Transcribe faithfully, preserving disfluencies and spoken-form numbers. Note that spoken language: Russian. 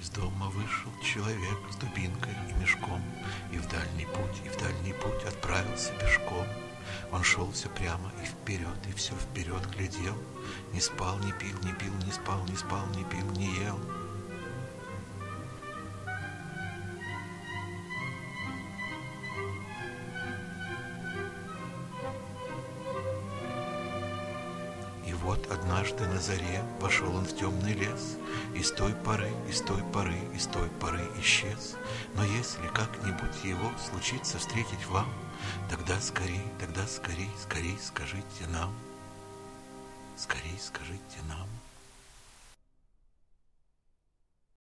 Из дома вышел человек с дубинкой и мешком, И в дальний путь, и в дальний путь отправился пешком. Он шел все прямо и вперед, и все вперед глядел, Не спал, не пил, не пил, не спал, не спал, не пил, не ел. И вот однажды на заре вошел он в темный лес, И с той поры, и с той поры, и с той поры исчез. Но если как-нибудь его случится встретить вам, Тогда скорей, тогда скорей, скорей скажите нам, Скорей скажите нам.